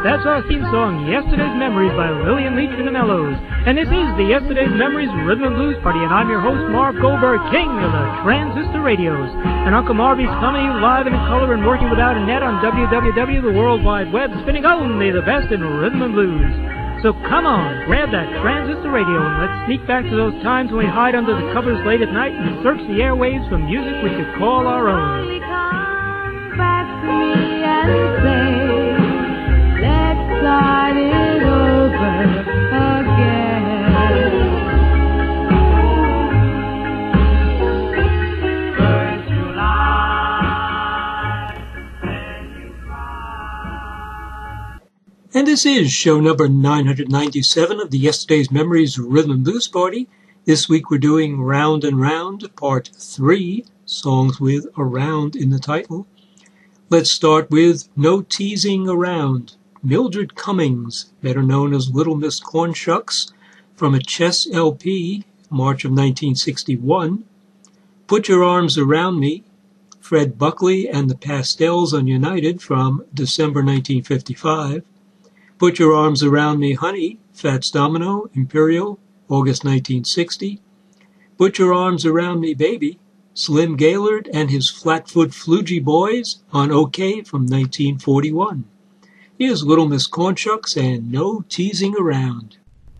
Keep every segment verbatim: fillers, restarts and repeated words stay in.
That's our theme song, Yesterday's Memories by Lillian Leach and the Mellows. And this is the Yesterday's Memories Rhythm and Blues Party, and I'm your host, Marv Goldberg, king of the transistor radios. And Uncle Marvy's coming to you live and in color and working without a net on W W W, the World Wide Web, spinning only the best in rhythm and blues. So come on, grab that transistor radio and let's sneak back to those times when we hide under the covers late at night and search the airwaves for music we could call our own. Only come back to me and say, let's start it over again. First July, when you cry. And this is show number nine hundred ninety-seven of the Yesterday's Memories Rhythm and Blues Party. This week we're doing Round and Round, Part three, songs with around in the title. Let's start with No Teasing Around. Mildred Cummings, better known as Little Miss Cornshucks, from a Chess L P, March of nineteen sixty-one. Put Your Arms Around Me, Fred Buckley and the Pastels Ununited, from December nineteen fifty-five. Put Your Arms Around Me, Honey, Fats Domino, Imperial, August nineteen sixty. Put Your Arms Around Me, Baby, Slim Gaillard and his Flatfoot Flugie Boys, on OK from nineteen forty-one. Here's Little Miss Cornshucks and No Teasing Around.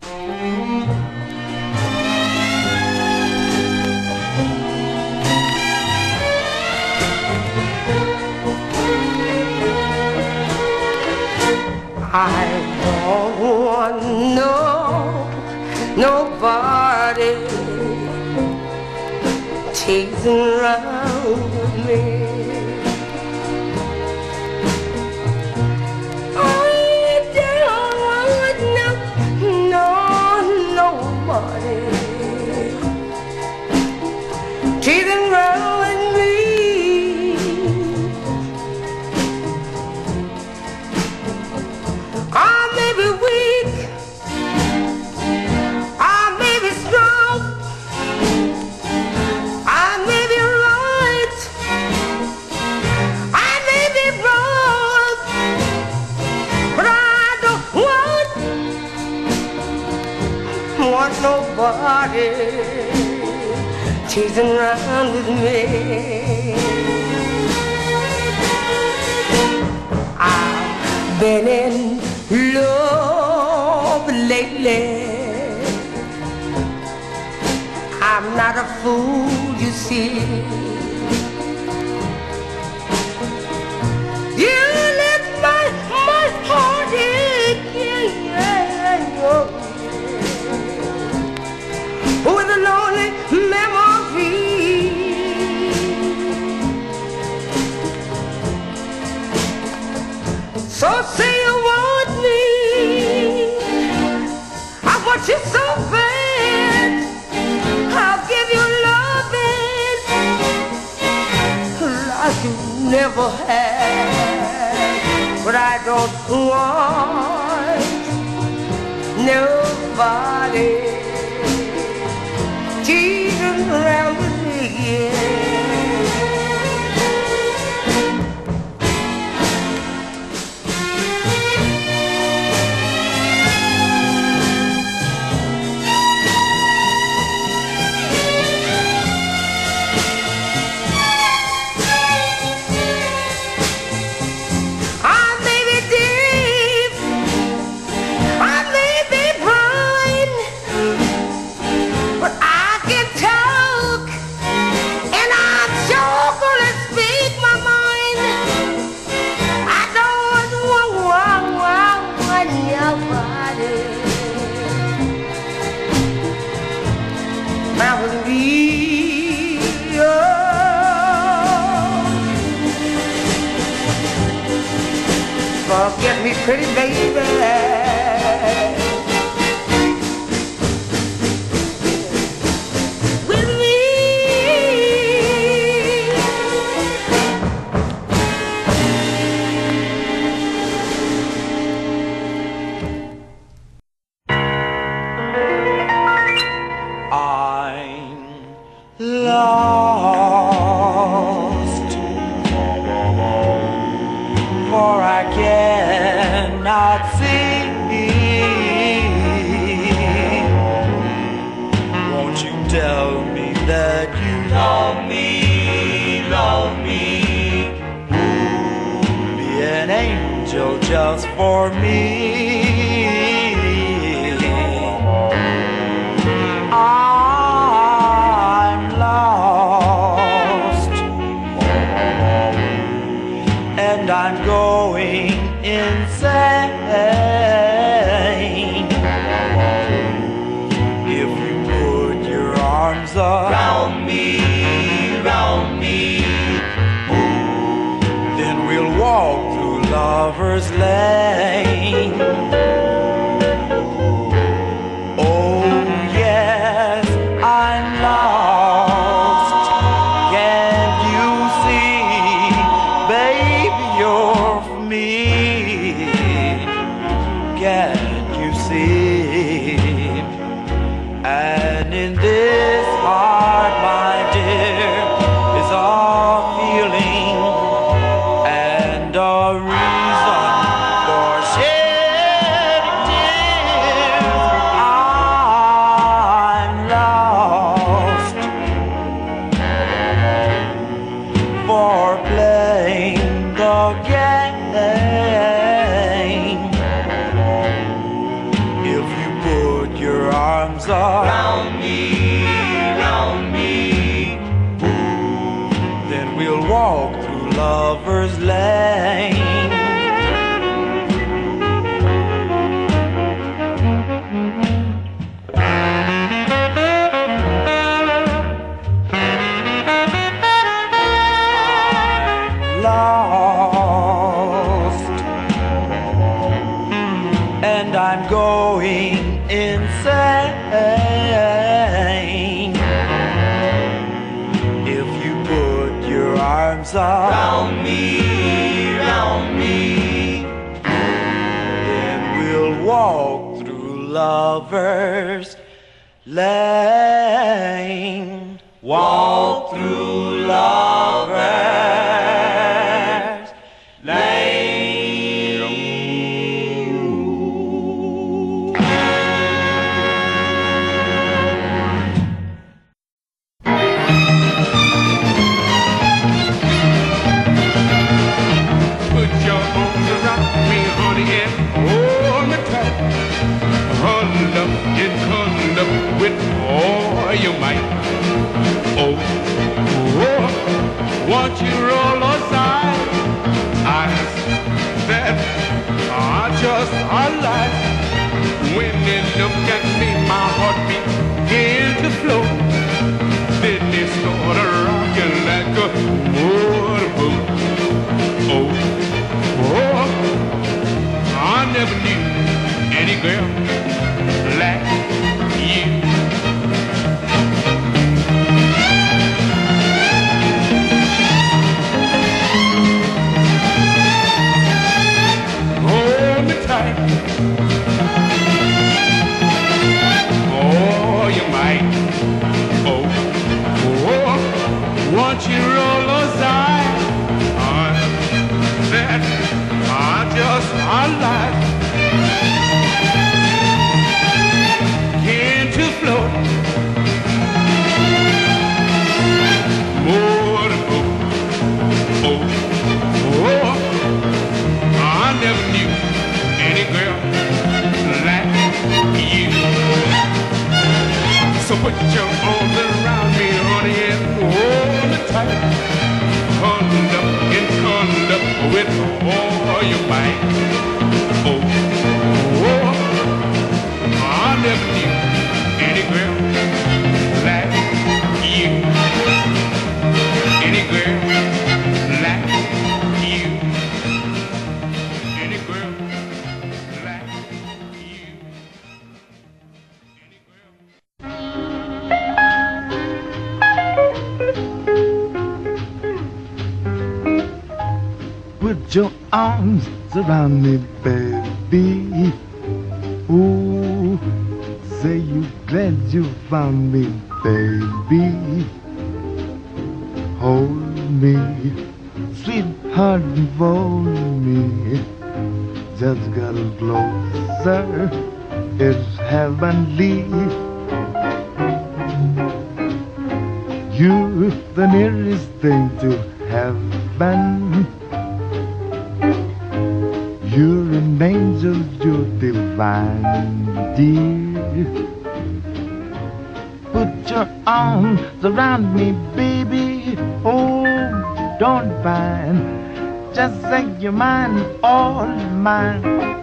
I don't want no, nobody teasing around with me. I don't want no, no, nobody teasing around with me. I may be weak, I may be strong, I may be right, I may be wrong, but I don't want, want nobody teasing around with me. I've been in love lately. I'm not a fool, you see. You lift my, my heart ache, yeah, yeah, yeah. With a lonely memory. So say you want me, I want you so bad. I'll give you loving like you never had. But I don't want nobody teasing around with me again. Forget me, pretty baby. With me. I'm lost, for I cannot just for me. I'm lost, and I'm going insane. If you put your arms around me, round me, then we'll walk through Lover's Lane. Oh yes, I'm lost. Can't you see, baby, you're for me? Can't you see? And in this heart, my dear, is our feeling and our reason for shedding tears. I'm lost for playing the game. If you put your arms around me, round me, then we'll walk through Lover's Lane. I'm lost, and I'm going insane. If you put your arms around me, round me, then we'll walk through Lover's Lane. Walk through Lover's Lane. Put your arms around me, honey, and hold me tight. Huddle up and cuddle up with all your might. Oh, oh, won't you roll aside eyes that are just alive? When they look at me, my heart begins to flow. Then they start rocking like a motorboat. Oh, oh, I never knew any girl like you. Hold me tight. Oh, you might. Oh, oh, won't you roll aside? That I just alive. Can't you float? Motorboat. Oh, oh, I never knew any girl like you. So put your arms around me, honey, and hold me tight. Huddled up and cuddled up with all your might. Oh, oh, I never knew any girl like you. Any girl like you. Any girl like you. Any girl. Put your arms around me, baby. Ooh, say you glad you found me, baby. Hold me, sweetheart, fold me. Just got a little closer, it's heavenly. You're the nearest thing to heaven. You're an angel, you're divine, dear. Put your arms around me, baby. Oh, don't mind. Just say you're mine, all mine.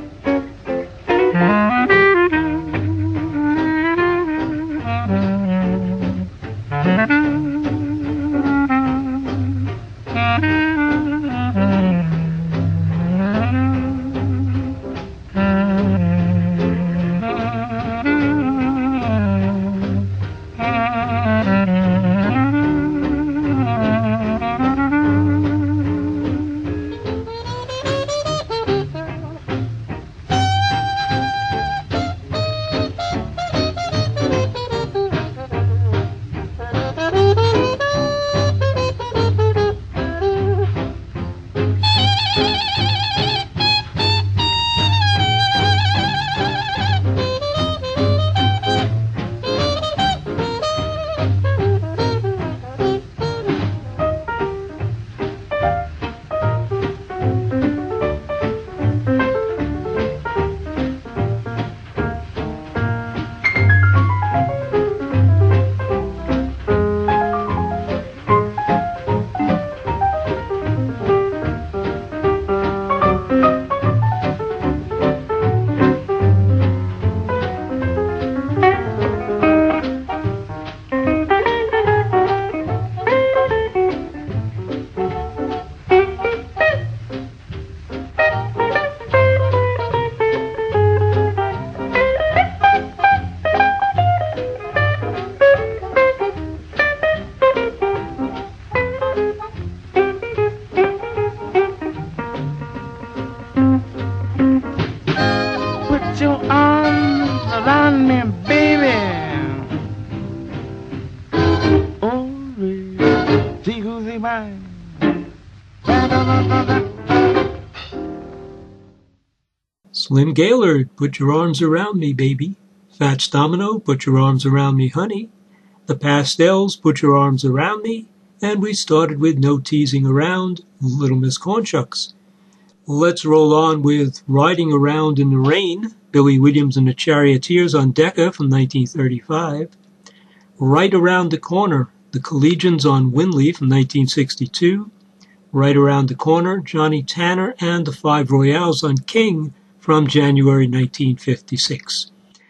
Slim Gaillard, Put Your Arms Around Me, Baby. Fats Domino, Put Your Arms Around Me, Honey. The Pastels, Put Your Arms Around Me. And we started with No Teasing Around, Little Miss Cornshucks. Let's roll on with Riding Around in the Rain, Billy Williams and the Charioteers on Decca from nineteen thirty-five. Right Around the Corner, the Collegians on Winley from nineteen sixty-two. Right Around the Corner, Johnny Tanner and the Five Royales on King from January nineteen fifty-six.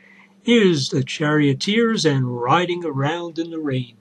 Here's the Charioteers and Riding Around in the Rain.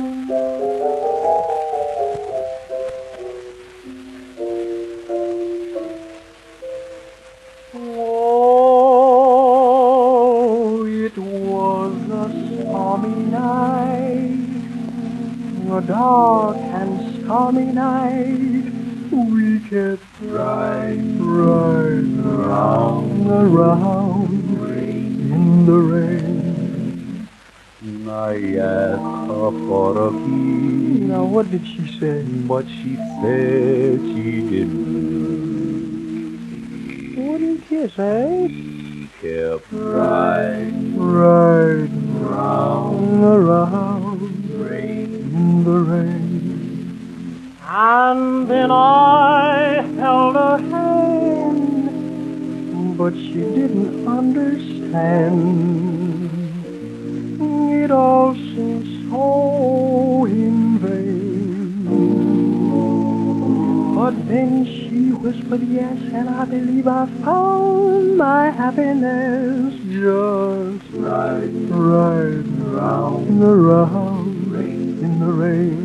Oh, it was a stormy night, a dark and stormy night. We kept riding, riding around, around in the rain. I asked her for a kiss. Now what did she say? But she said she didn't. Wouldn't kiss, eh? We kept riding, riding around, around in the rain. And then I held her hand, but she didn't understand. It all seemed so in vain. But then she whispered yes, and I believe I found my happiness. Just riding, riding around, around in the rain.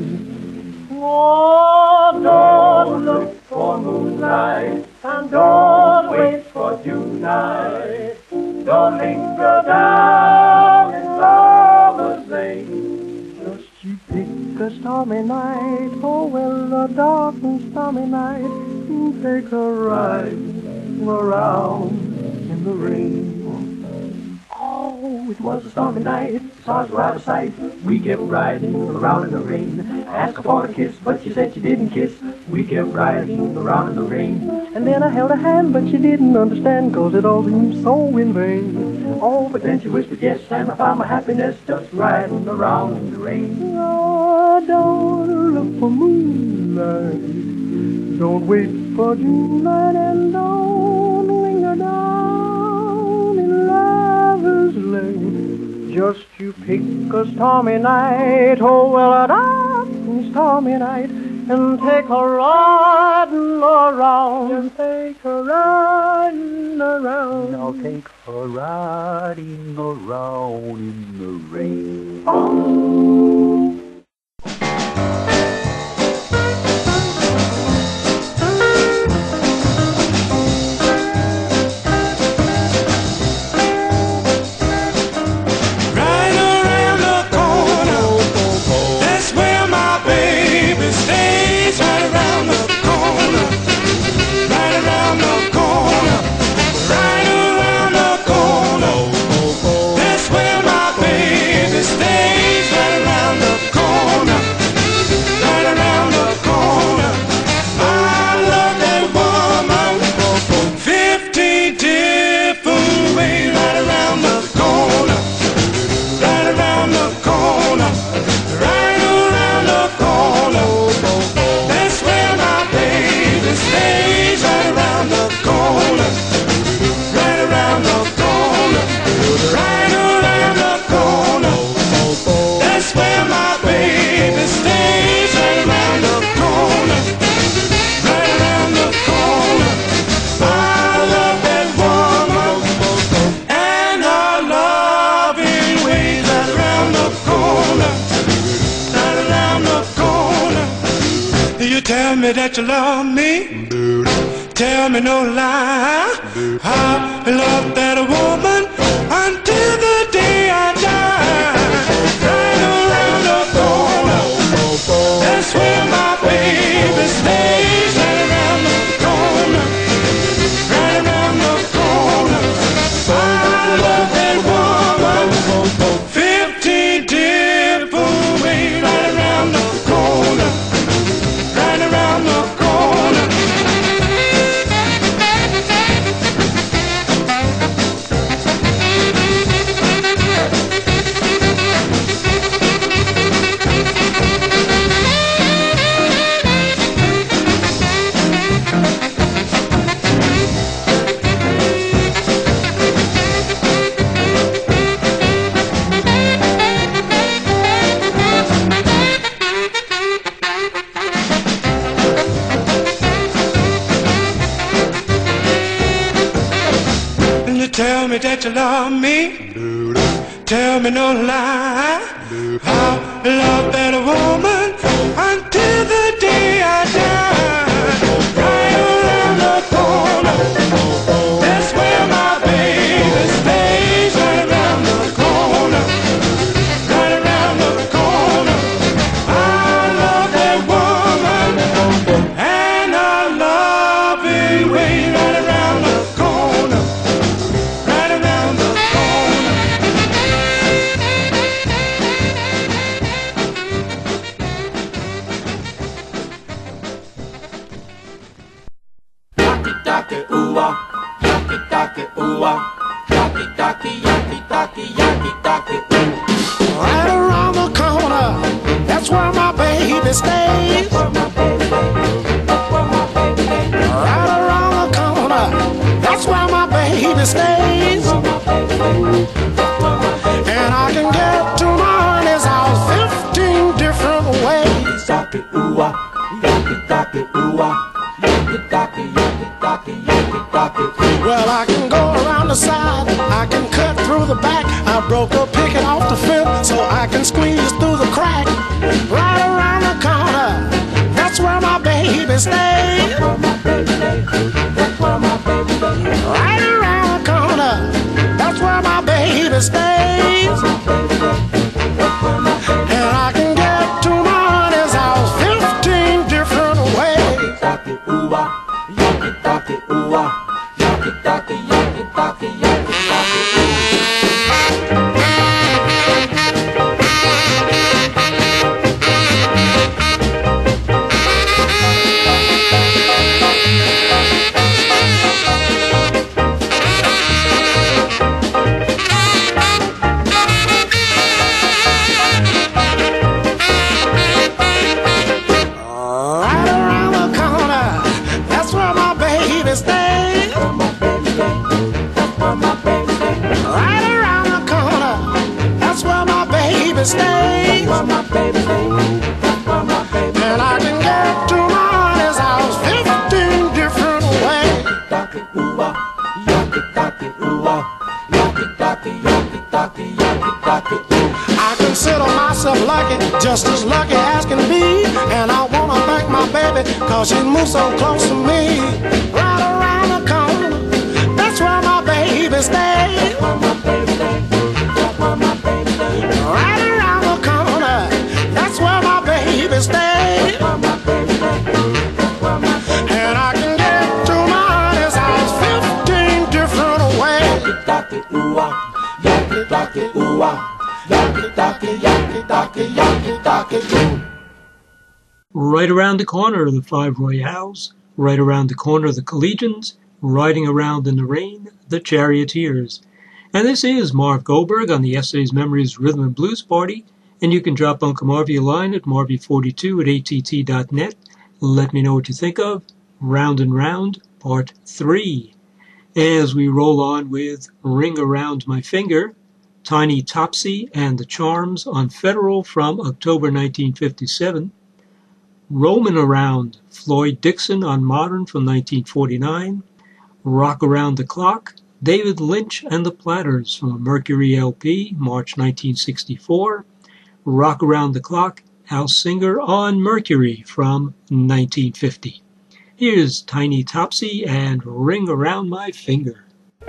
Oh, don't look for moonlight, and don't wait for June night. Don't linger down in Lover's Lane. Just you pick a stormy night, oh well, a dark and stormy night, and take a ride around in the rain. Oh, it was a stormy night, stars were out of sight. We kept riding around in the rain. Asked her for a kiss, but she said she didn't kiss. We kept riding around in the rain. And then I held her hand, but she didn't understand, 'cause it all seemed so in vain. Oh, but then she whispered yes, and I found my happiness just riding around in the rain. Oh, don't look for moonlight, don't wait for June night, and don't baby. Just you pick a stormy night, oh well, a dark and stormy night, and take a riding around. Just take a riding around. I'll take a riding around in the rain. Oh. Tell me that you love me. Tell me no lie. I love that woman until the day I die. Right around the corner, that's where my baby stays. Right around the corner, right around the corner. I love that woman fifteen different ways. Right around the corner, right around the corner. Tell me that you love me. Tell me no lie. I love that woman until the day I die. Right around the corner, that's where my baby stays. Right around the corner, right around the corner. I love that woman and I love it way. Right around the corner, right around the corner. Yaki-taki ooh-ah, yaki-taki ooh-ah, yaki-taki, yaki-taki, yaki-taki ooh. Right around the corner, that's where my baby stays. Right around the corner, that's where my baby stays. And I can get to my honey's house fifteen different ways. Yaki ooh-ah, yaki-taki ooh-ah, yaki-taki, yaki-taki, yaki-taki ooh. Well, I can go around the side, I can cut through the back. I broke a picket off the fence so I can squeeze through the crack. Right around the corner, that's where my baby stays. Right around the corner, that's where my baby stays. And I can get to my honey's house fifteen different ways. Yaki ooh-ah, yaki-taki ooh-ah, yaki-taki, yaki-taki, yaki-taki ooh. stays. That's where my baby stays. That's where my baby stays. And I can get to my honest house fifteen different ways. Yaki ooh-ah, yaki taki ooh-ah, yaki taki, yaki taki, yaki taki ooh. I consider myself lucky, just as lucky as can be. And I wanna thank my baby, cause she moves so close to me. Right around the corner, that's where my baby stays. That's where my baby stays. That's where my baby stays. Right around the corner, that's where my baby stays. That's where my baby stays. That's where my baby stays. And I can get to my honest house fifteen different ways. Yaki taki ooh-ah, yaki taki ooh-ah, yaki taki, yaki taki, yaki taki ooh. Right around the corner, the Five Royales. Right around the corner, the Collegians. Riding around in the rain, the Charioteers. And this is Marv Goldberg on the Yesterday's Memories Rhythm and Blues Party. And you can drop Uncle Marvy a line at marvy forty-two at A T T dot net. Let me know what you think of Round and Round, Part three. As we roll on with Ring Around My Finger, Tiny Topsy and the Charms on Federal from October nineteen fifty-seven. Roamin' Around, Floyd Dixon on Modern from nineteen forty-nine. Rock Around the Clock, David Lynch and the Platters from a Mercury L P, March nineteen sixty-four. Rock Around the Clock, Al Singer on Mercury from nineteen fifty. Here's Tiny Topsy and Ring Around My Finger.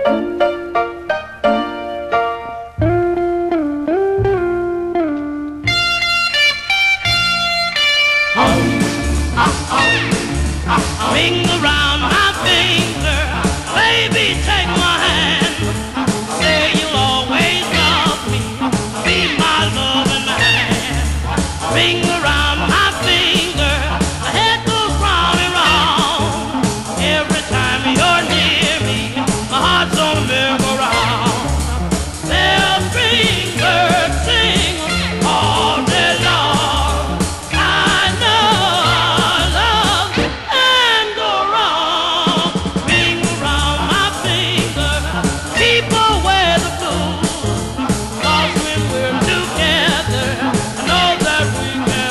Ring around my finger, baby, take my hand. Say you'll always love me, be my loving man. Ring around my finger, the head goes round and round. Every time you're near me, my heart's on a merry-go-round. They'll bring birds sing all day long. I know our love and go wrong. Ring around my finger, keep away the blues. 'Cause when we're together, I know that we can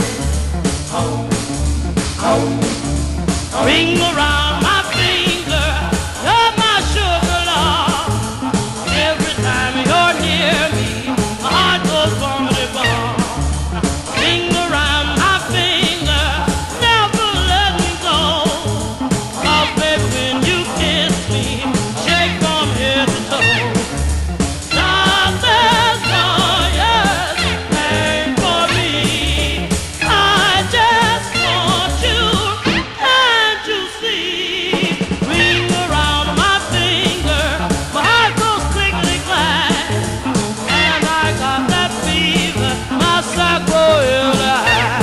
lose. Ring around my finger, you're my sugar love. Every time you're near me, my heart goes boom-a-dee-bum. Ring around my finger, never let me go. 'Cause baby, when you kiss me, shake from head to toe. Nothing's gone, yes, ain't for me. I just want you, and you see. Ring around my finger, my heart goes clickety-clack. And I got that fever, my sarcoidosis.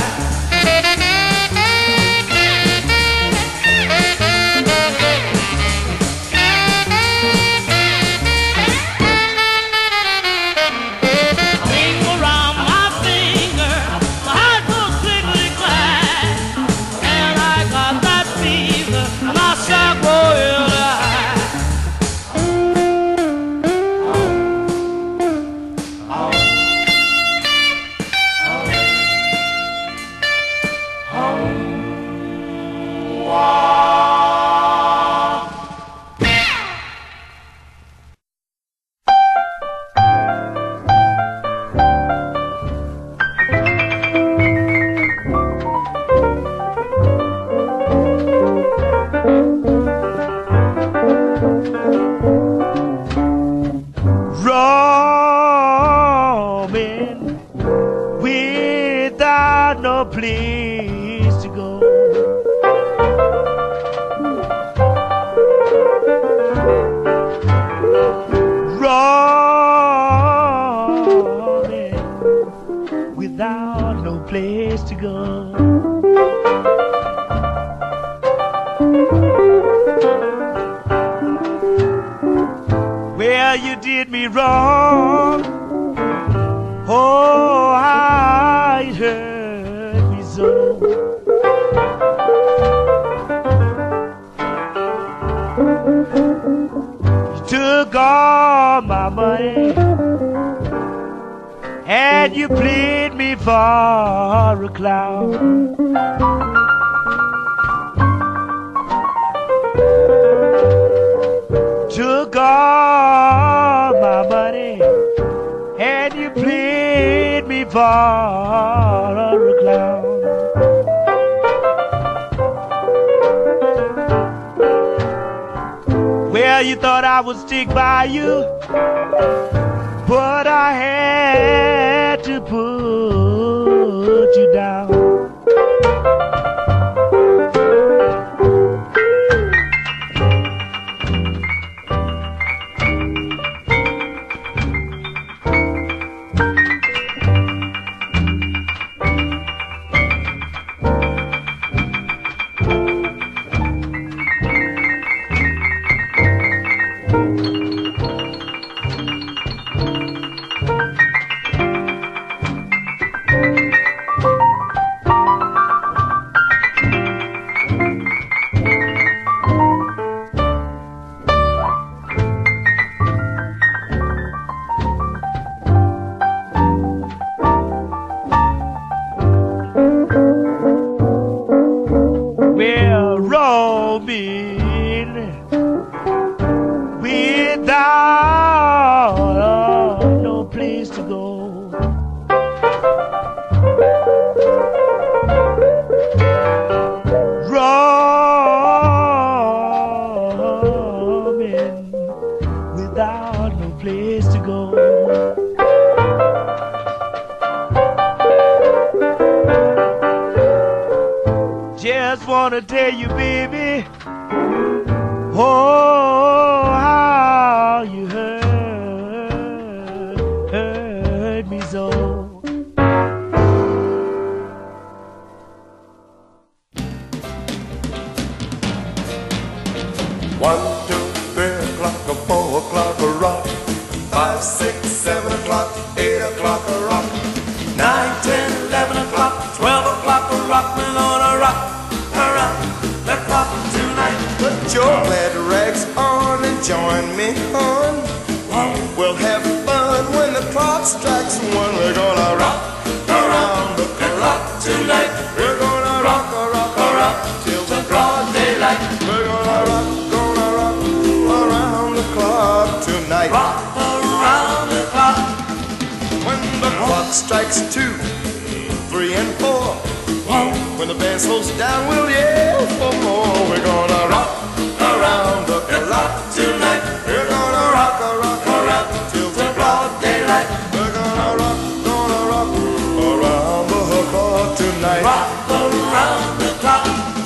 Ring around my finger, my heart goes clickety-clack. And I got that fever, my sarcoidosis. Roaming without no place to go. Roaming without no place to go. Well, you did me wrong. Oh, how it hurt me so. You took all my money and and you played me for a clown. Took all my money and you played me for a clown. Well, you thought I would stick by you, but I had to put you down. Well, Robin, without uh, no place to go. Robin, without no place to go. Just wanna tell you, baby, oh, how you hurt, hurt me so. One, two, three o'clock, a four o'clock, a rock. Five, six, seven o'clock, eight o'clock, a rock. Nine, ten, eleven o'clock, twelve o'clock, a rock. We're gonna rock around the clock tonight. Put your glad rags on and join me, hon. We'll have fun when the clock strikes one. We're gonna rock around the clock tonight. We're gonna rock, a rock, a rock till the broad daylight. We're gonna rock, gonna rock around the clock tonight. Rock around the clock. When the clock strikes two, three and four. When the band slows down, we'll yell for more. We're gonna rock around the clock tonight. We're gonna rock, a rock, a rock till the broad daylight. We're gonna rock, gonna rock around the clock tonight. Rock around the clock.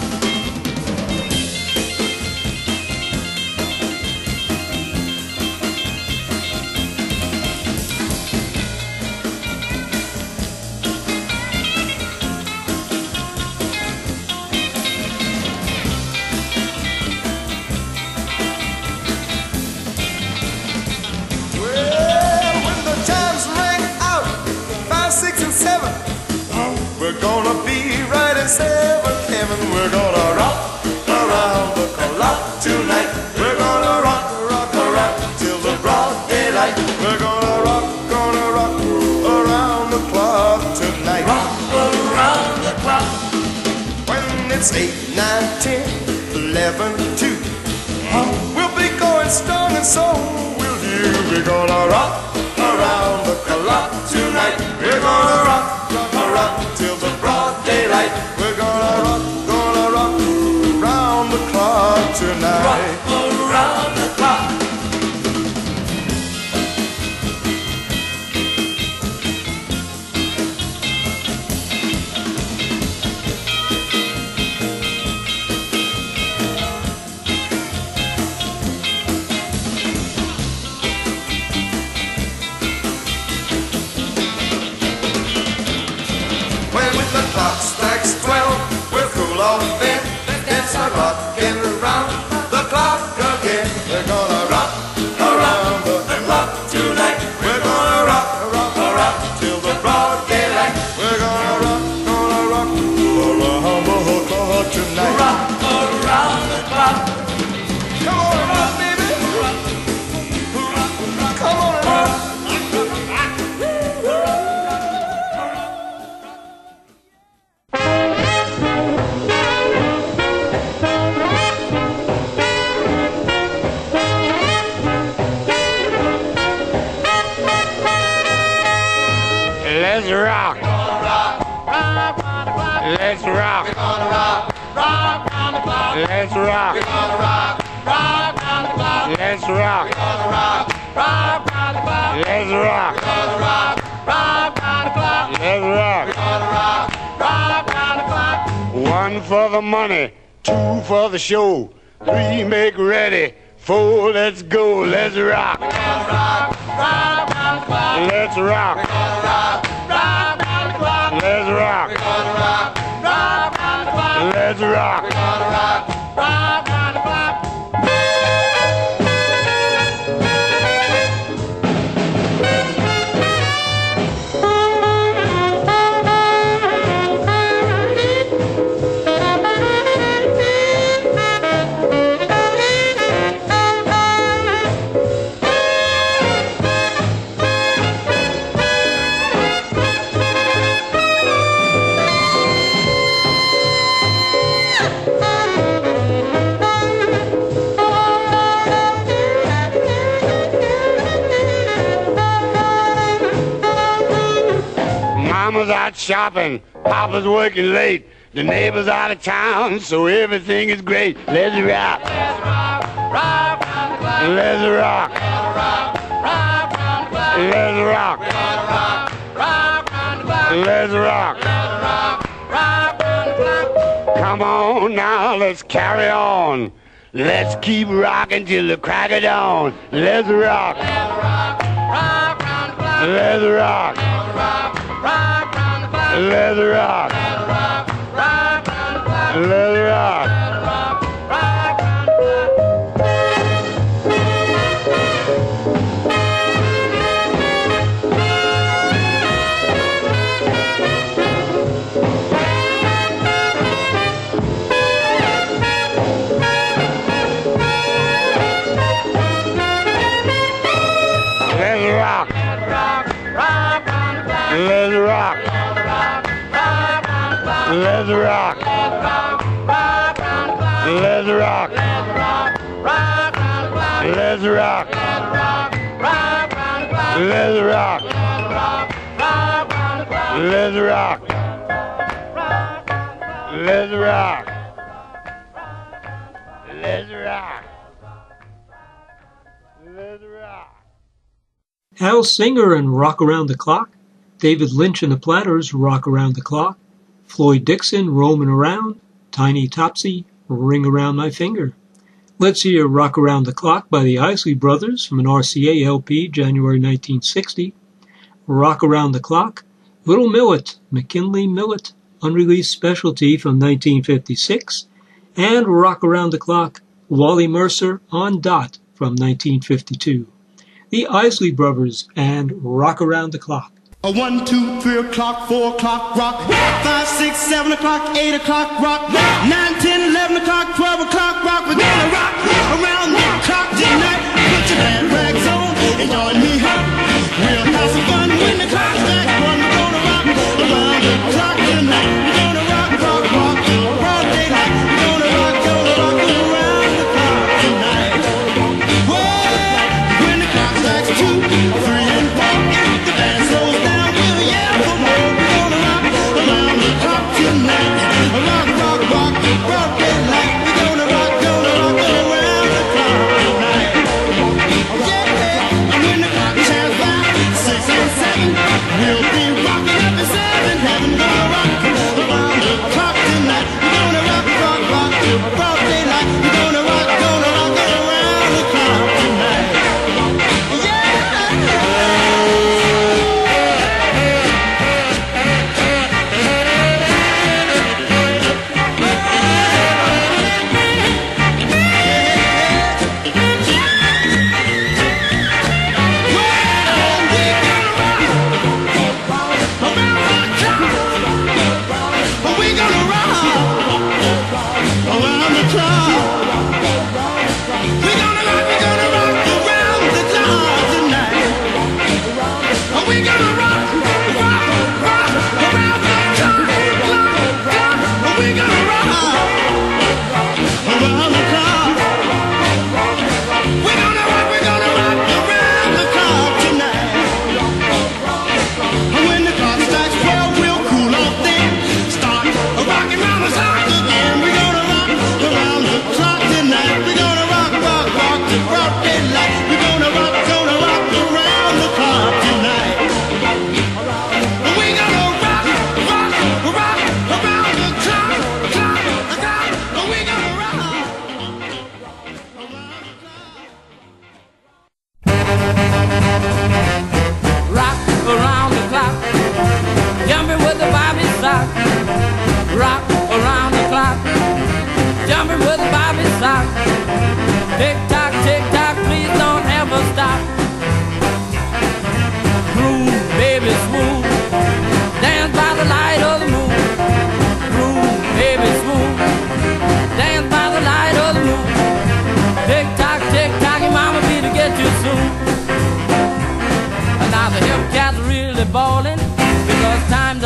We're gonna be right in seventh heaven. We're gonna rock around the clock tonight. We're gonna rock, rock, rock till the broad daylight. We're gonna rock, gonna rock around the clock tonight. Rock around the clock. When it's eight, nine, ten, eleven, two, we'll be going strong and so will you. We're gonna rock around the clock tonight. We're gonna rock, rock, rock till the broad daylight. We're gonna rock, gonna rock around the clock tonight. Rock around the clock. When the clock strikes twelve, we'll cool off then. Dance a rockin' around the clock again. We're gonna rock around the clock tonight. We're gonna rock, rock, rock till the broad daylight. We're gonna rock, gonna rock around the clock tonight. Rock around the clock. Come on and rock, baby. Come on and rock. rock. Let's rock. Let's rock. Let's rock. Let's rock. Let's rock. One for the money, two for the show, three make ready, four let's go. Let's rock. Let's rock. Let's rock. Let's rock. Mama's out shopping, Papa's working late, the neighbor's out of town, so everything is great. Let's rock. Let's rock. Let's rock. Let's rock. Let's rock. Come on now, let's carry on. Let's keep rocking till the crack of dawn. Let's rock. Let's rock. Let's rock. Let's rock. Let's rock. Let's rock. Let's rock. Let's rock. Let's rock. Let's rock. Let's rock. Let's rock. Let's rock. Let's rock. Al Singer and Rock Around the Clock, David Lynch and the Platters, Rock Around the Clock, Floyd Dixon, Roamin' Around, Tiny Topsy, Ring Around My Finger. Let's hear Rock Around the Clock by the Isley Brothers from an R C A L P, January nineteen sixty. Rock Around the Clock, Little Millet, McKinley Millet, unreleased specialty from nineteen fifty-six. And Rock Around the Clock, Wally Mercer on Dot from nineteen fifty-two. The Isley Brothers and Rock Around the Clock. A one, two, three o'clock, four o'clock, rock. Five, six, seven o'clock, eight o'clock, rock. Nine, ten, eleven o'clock, twelve o'clock, rock. We're gonna rock around the clock tonight. Put your hand rags on and join me home. We'll have some fun when the clock strikes one. We're gonna rock around the clock tonight. We're gonna rock, rock, rock till broad daylight. We're gonna rock, gonna rock around the clock tonight. Whoa, when the clock strikes two, three, and four, if the band slows down. Six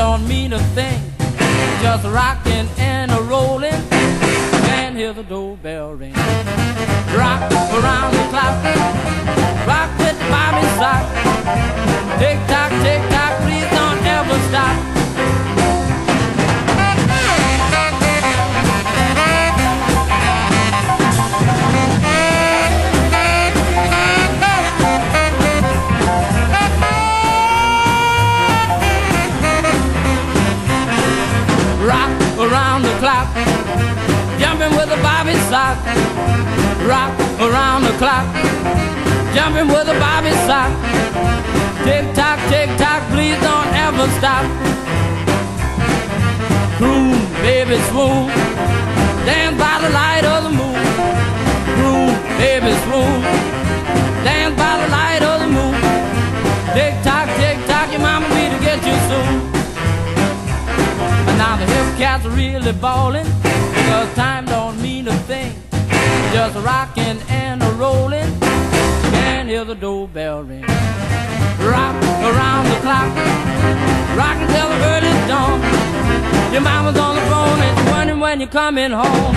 don't mean a thing, just rocking and a rolling. Can't hear the doorbell ring. Rock around the clock, rock with the Bobby sock. Tick tock, tick tock, please don't ever stop. Rock around the clock, jumping with a Bobby sock. Rock around the clock, jumping with a Bobby sock. Tick tock, tick tock, please don't ever stop. Croon, baby, swoon, dance by the light of the moon. Croon, baby, swoon, dance by the light of the moon. Tick tock, tick tock, your mama be to get you soon. And now the hip cats are really ballin', because time don't mean a thing, just rockin' and a rollin'. Can't hear the doorbell ring. Rock around the clock, rockin' till the early dawn. Your mama's on the phone and she's wondering when you're coming home.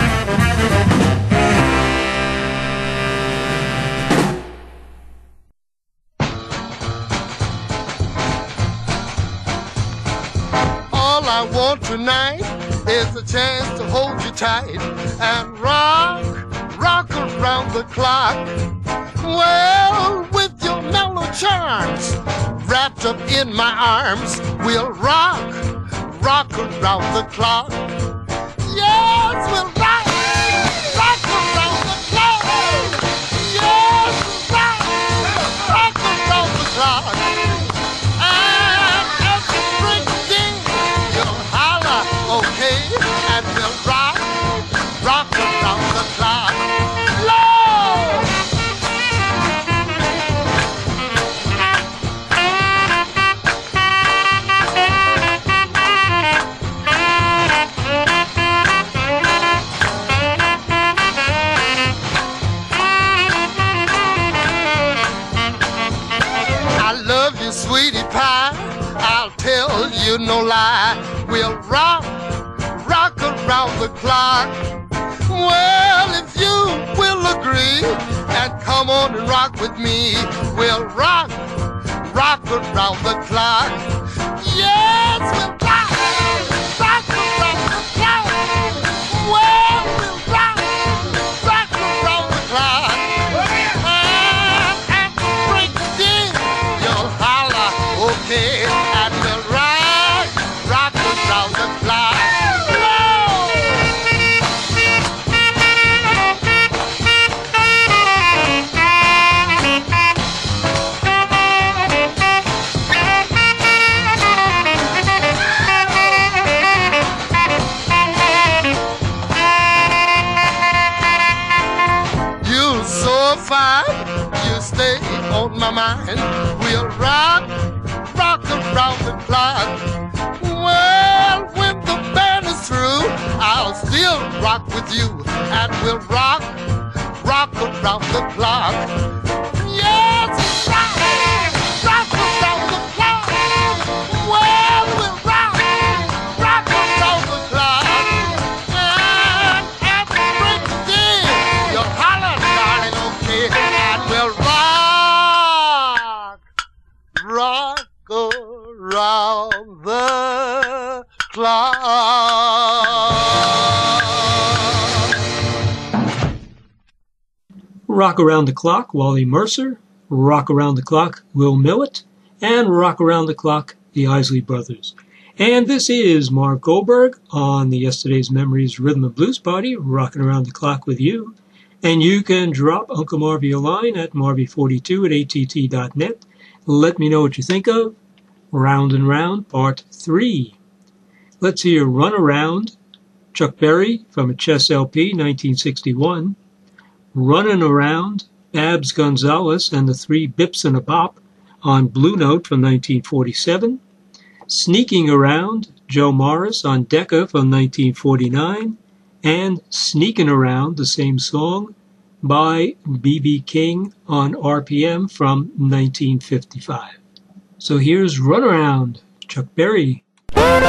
All I want tonight is a chance to hold you tight and rock, rock around the clock. Well, with your mellow charms wrapped up in my arms, we'll rock, rock around the clock. Yes, we'll rock, rock around the clock. Yes, we'll rock, rock around the clock. And at the break of day, you'll holler, okay, and we'll rock, rock around the clock. Lord! Sweetie pie, I'll tell you no lie. We'll rock, rock around the clock. Well, if you will agree and come on and rock with me, we'll rock, rock around the clock. Yes, we'll rock, rock around the clock. Well, we'll rock, rock around the clock. Okay, and we'll rock, rock around the clock. You're so fine, you stay on my mind. We'll rock, rock around the clock. Well, when the band is through, I'll still rock with you, and we'll rock, rock around the clock. Yes, rock, rock around the clock. Well, we'll rock, rock around the clock. And at the break of day, you'll holler, darling, okay, and we'll rock, rock around the clock. Rock Around the Clock, Wally Mercer. Rock Around the Clock, Will Millett. And Rock Around the Clock, the Isley Brothers. And this is Marv Goldberg on the Yesterday's Memories Rhythm and Blues Party, rocking around the clock with you. And you can drop Uncle Marvy a line at marvy forty-two at A T T dot net. Let me know what you think of Round and Round, Part three. Let's hear Run Around, Chuck Berry from a Chess L P, nineteen sixty-one. Runnin' Around, Babs Gonzalez and the Three Bips and a Bop on Blue Note from nineteen forty-seven. Sneaking Around, Joe Morris on Decca from nineteen forty-nine. And Sneakin' Around, the same song, by B B King on R P M from nineteen fifty-five. So here's Run Around, Chuck Berry. Run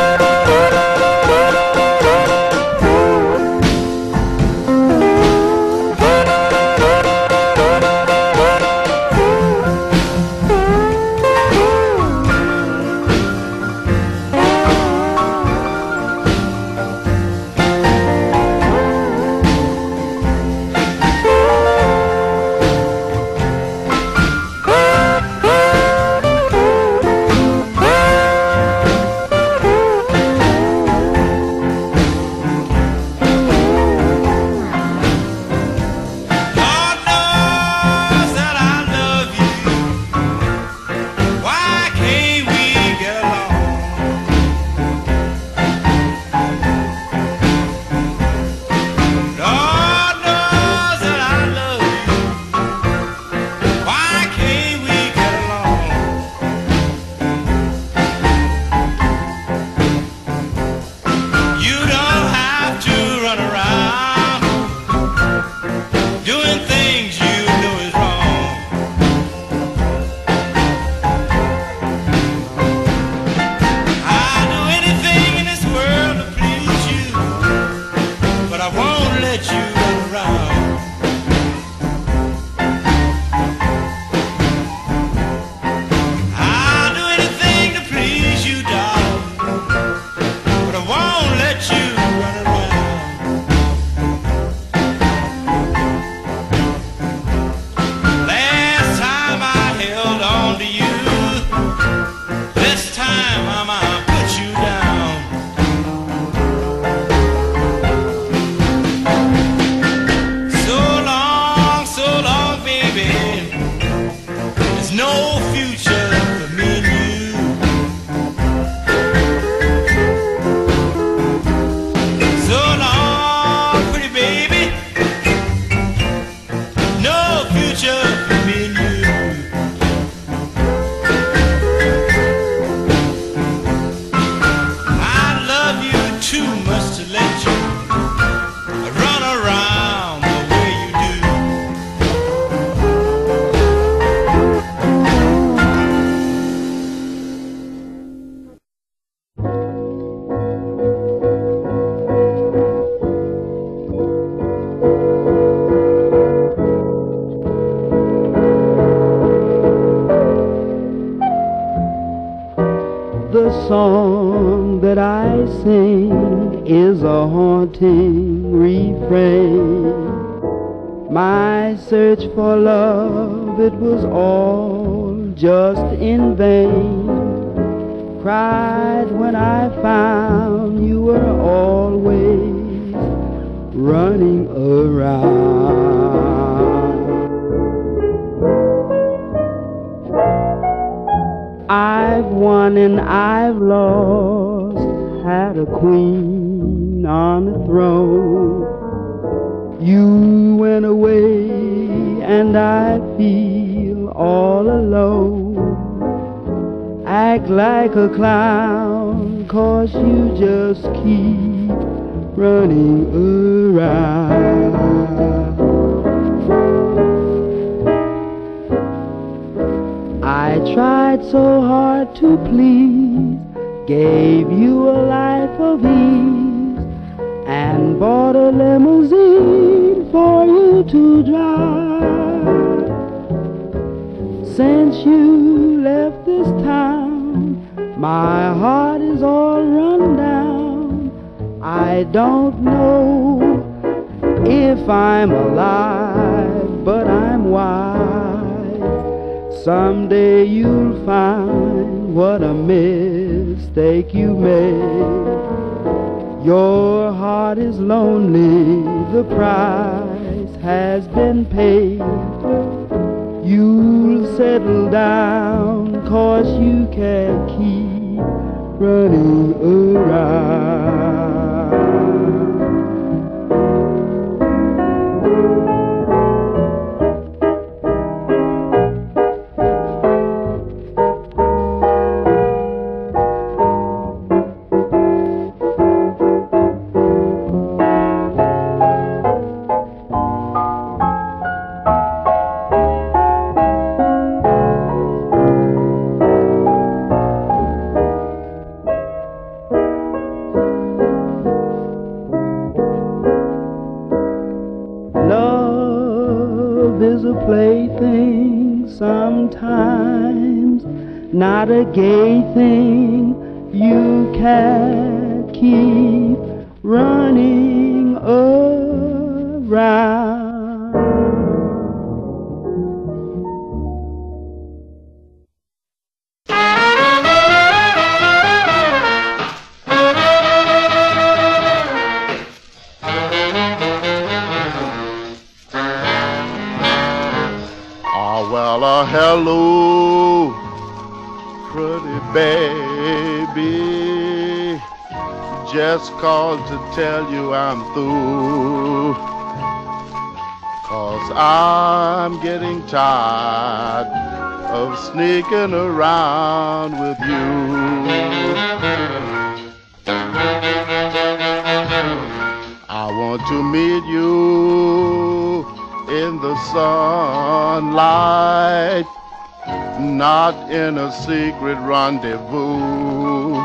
The song that I sing is a haunting refrain. My search for love, it was all just in vain. Cried when I found you were always running around. I've won and I've lost, had a queen on the throne. You went away and I feel all alone. Act like a clown, 'cause you just keep running around. I tried so hard to please, gave you a life of ease, and bought a limousine for you to drive. Since you left this town, my heart is all run down. I don't know if I'm alive, but I'm wise. Someday you'll find what a mistake you made. Your heart is lonely, the price has been paid. You'll settle down, 'cause you can't keep running around. times, not a gay thing you can't keep running around. Hello, pretty baby, just called to tell you I'm through, 'cause I'm getting tired of sneaking around with you. I want to meet you in the sunlight, not in a secret rendezvous,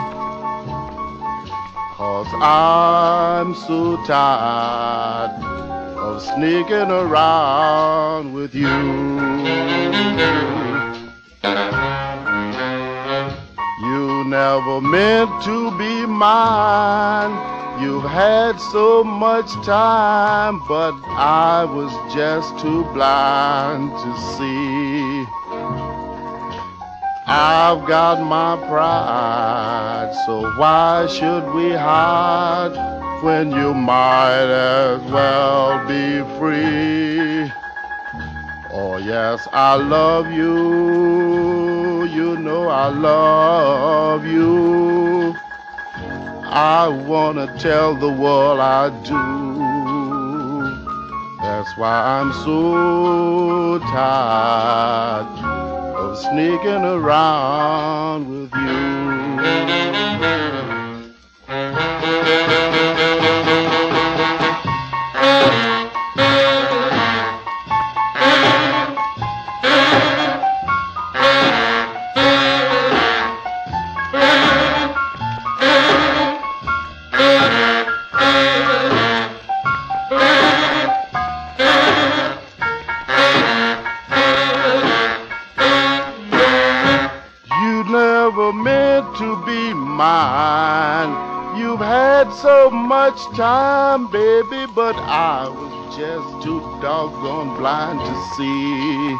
'cause I'm so tired of sneaking around with you. You never meant to be mine. You've had so much time, but I was just too blind to see. I've got my pride, so why should we hide when you might as well be free? Oh yes, I love you, you know I love you. I wanna tell the world I do. That's why I'm so tired of sneaking around with you. You've had so much time, baby, but I was just too doggone blind to see.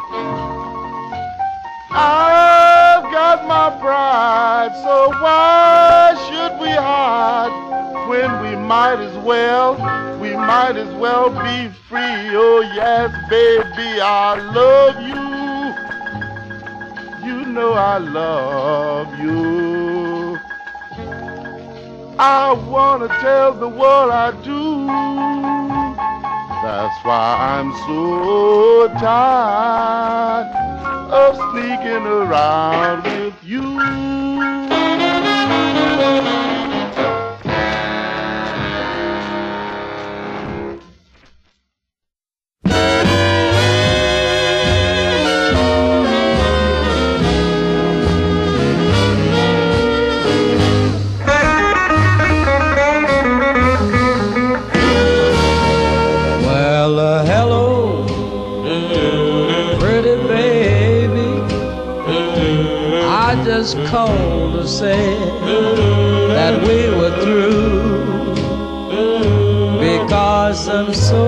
I've got my pride, so why should we hide when we might as well, we might as well be free? Oh yes, baby, I love you. You know I love you. I wanna tell the world I do. That's why I'm so tired of sneaking around with you. Just called to say that we were through, because I'm so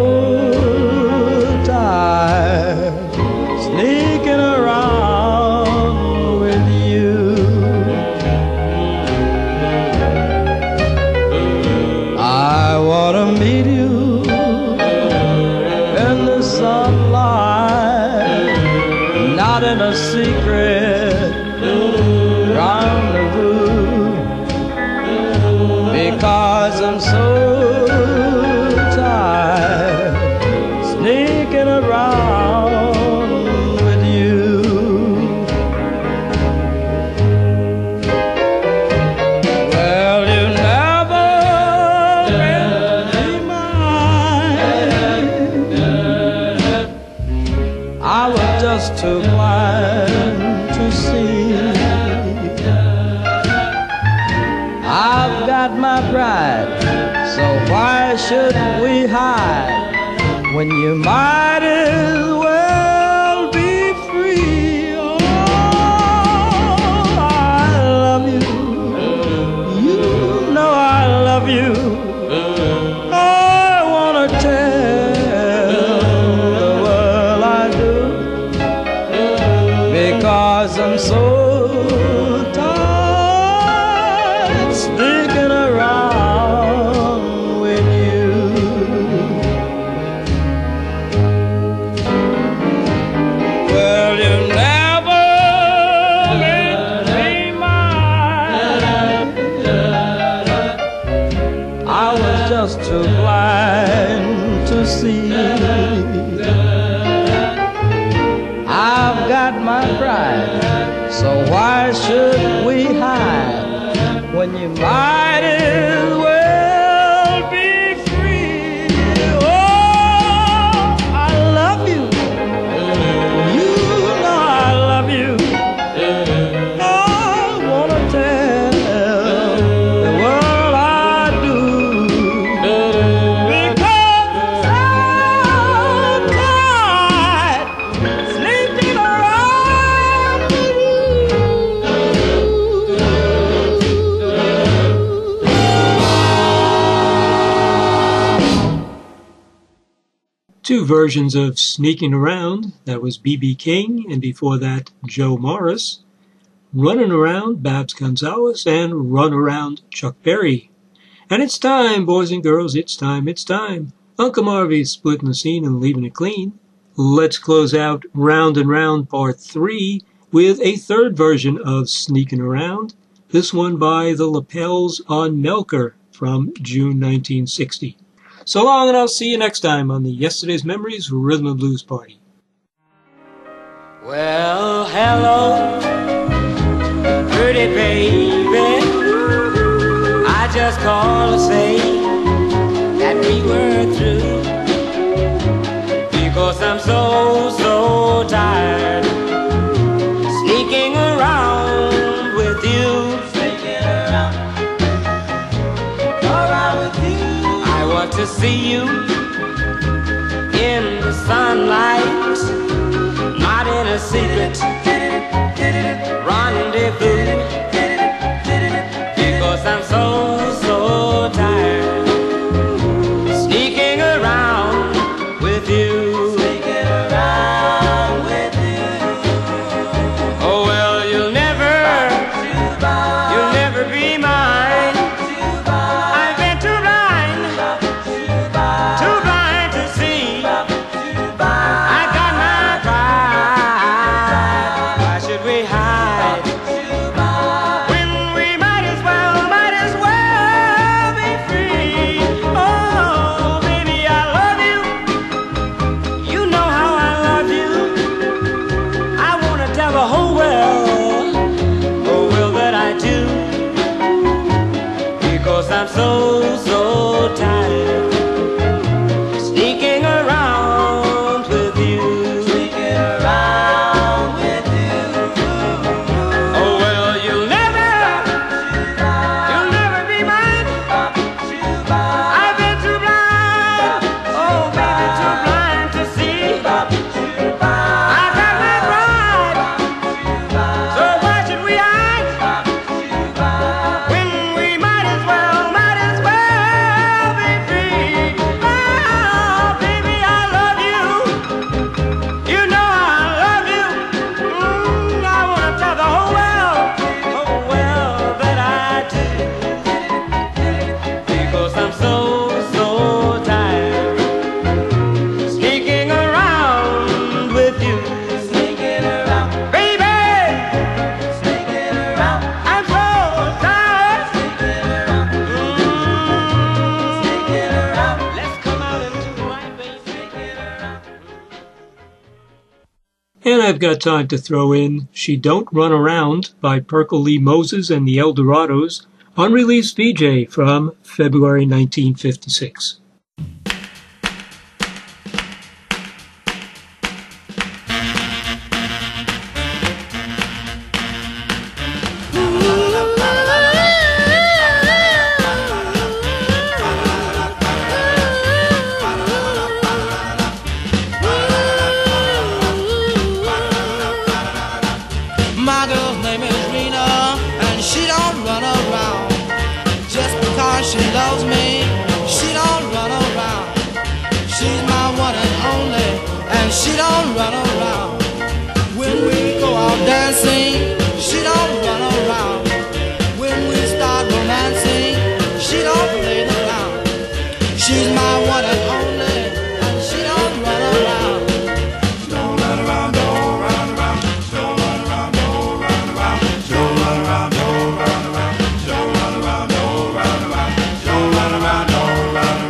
tired sneaking around with you. I want to meet you in the sunlight, not in a secret rendezvous, because I'm so tired sneaking around with you. Well, you never meant to be mine. I was just too blind to see. I've got my pride, so why should we hide when you might as well be free? Oh just too blind to see. I've got my pride, so why should we hide when you might as well be free? Oh, I love you. You know I love you. I wanna tell the world I do, because I'm tired sleeping around with Two versions of Sneaking Around, that was B B King, and before that, Joe Morris. Running Around, Babs Gonzalez, and Run Around, Chuck Berry. And it's time, boys and girls, it's time, it's time. Uncle Marvy's splitting the scene and leaving it clean. Let's close out Round and Round Part three with a third version of Sneaking Around, this one by the Lapels on Melker from June nineteen sixty. So long, and I'll see you next time on the Yesterday's Memories Rhythm and Blues Party. Well, hello, pretty baby. I just called to say that we were through, because I'm so, so tired sneaking around with you. Sneaking around, around with you. I want to see you in the sunlight, not in a secret rendezvous, because I'm so, so tired sneaking around with you. Sneaking around with you. Oh well, you'll never, you'll never be mine. I've been too blind, too blind to see. I got my pride. Why should we hide when we might as well, might as well be free? Oh, baby, I love you. You know how I love you. I wanna tell the whole world, oh well, that I do, because I'm so, so tired sneaking around with you. Sneaking around with you. Oh well, you'll never, you'll never be mine. I've been too blind, oh baby, too blind to see. I got my pride, so why should we hide when we might as well, might as well be free? Oh, baby, I love you. You know I love you. Mm, I wanna tell the whole world, oh well, that I do, because I'm so, so tired sneaking around with you. Sneaking around, baby. Sneaking around, I'm so tired. Sneaking around, mm, sneaking around. Let's come out into the light, baby. Sneaking around. And I've got time to throw in She Don't Run Around by Perkle Lee Moses and the Eldorados, unreleased V J from February nineteen fifty-six. My girl's name is Rena, and she don't run around. Just because she loves me, she don't run around. She's my one and only, and she don't run around. When we go out dancing, she don't run around. When we start romancing, she don't play the clown. She's my one and only, and she don't run around. Don't run around, don't run around, don't run around, don't run around, don't run around, don't run around, don't run around, don't run around, don't run around, don't run around.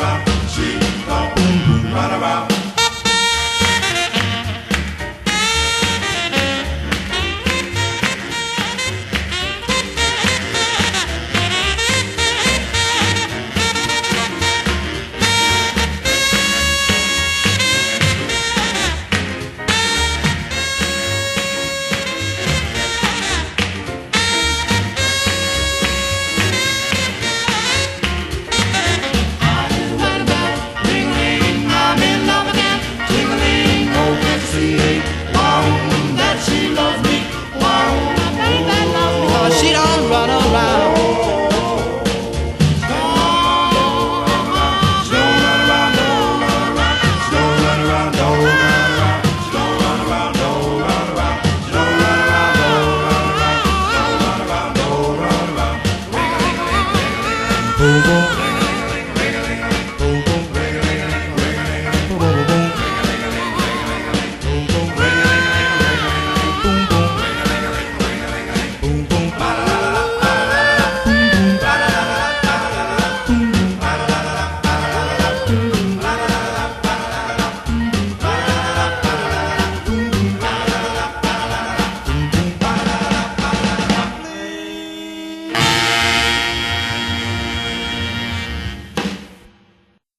walk